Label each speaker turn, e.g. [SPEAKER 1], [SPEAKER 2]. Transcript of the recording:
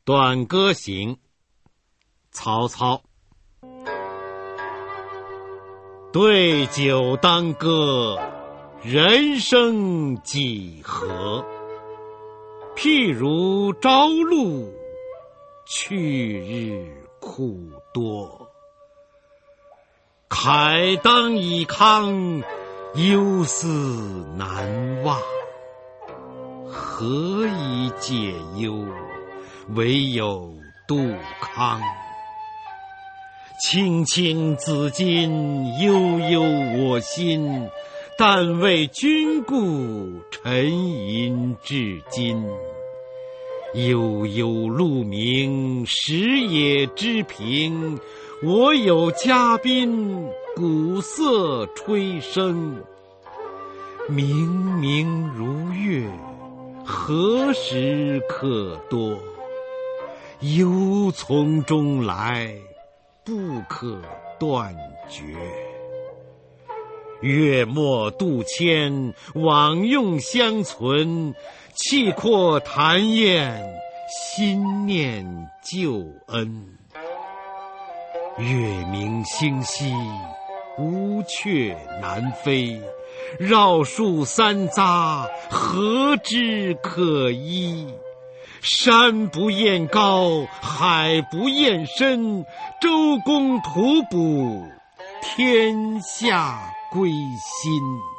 [SPEAKER 1] 短歌行，曹操。对酒当歌，人生几何？譬如朝露，去日苦多。慨当以慷，忧思难忘。何以解忧？唯有杜康。青青子衿，悠悠我心。但为君故，沉吟至今。悠悠鹿鸣，食野之苹。我有嘉宾，鼓瑟吹笙。明明如月，何时可掇？忧从中来，不可断绝。月末度迁，往用相存。气阔谈宴，心念旧恩。月明星稀，乌鹊南飞。绕树三匝，何之可依？山不厌高，海不厌深。周公吐哺，天下归心。